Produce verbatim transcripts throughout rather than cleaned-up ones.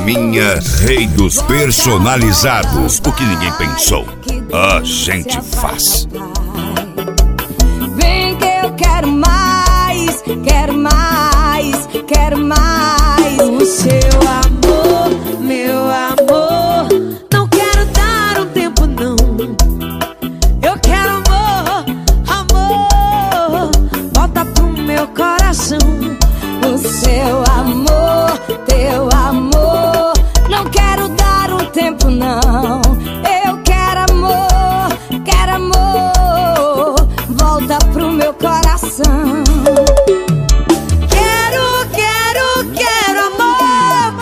Pijaminha, rei dos personalizados. O que ninguém pensou, a gente faz. Vem que eu quero mais, quero mais, quero mais. O seu amor, meu amor, não quero dar um tempo não. Eu quero amor, amor, volta pro meu coração. O seu amor, teu amor, não quero dar um tempo não. Eu quero amor, quero amor, volta pro meu coração. Quero, quero, quero amor,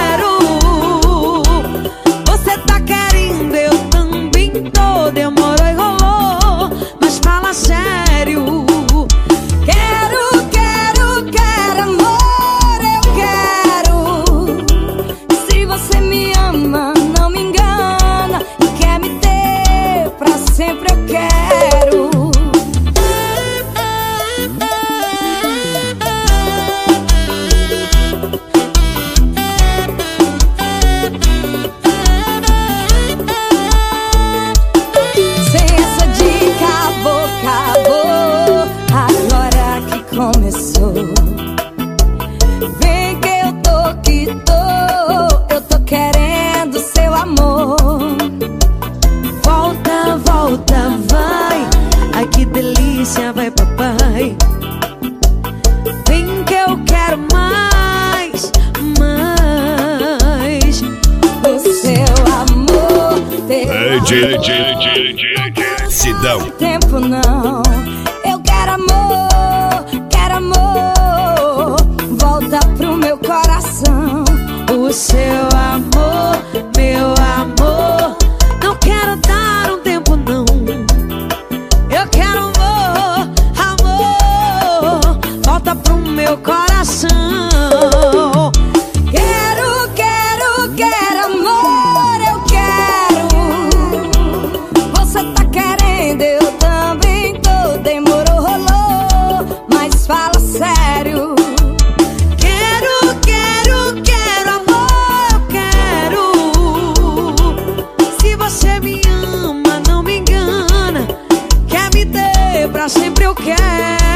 quero. Você tá querendo, eu também tô. Demorou e rolou, mas fala sério. Quero, quero, quero amor, eu quero. Se você me ama, não me engana e quer me ter pra sempre, eu quero. Sem essa dica, acabou, acabou. Agora que começou. Vem que eu tô que tô. Eu tô querendo seu amor. Volta, volta, vai. Ai que delícia, vai papai. Vem que eu quero mais, mais. O seu amor, teu Ei, Dile, Dile, Dile, Dile, Dile. Sidão. tempo não. Eu quero amor, quero amor, volta pro meu coração. O seu amor, meu amor, não quero dar um tempo não. Eu quero amor, amor, volta pro meu coração. Quero, quero, quero amor, eu quero. Você tá querendo, eu também tô. Demorou, rolou, mas fala sério. Quero, quero, quero amor, eu quero. Se você me ama, não me engana, quer me ter pra sempre, eu quero.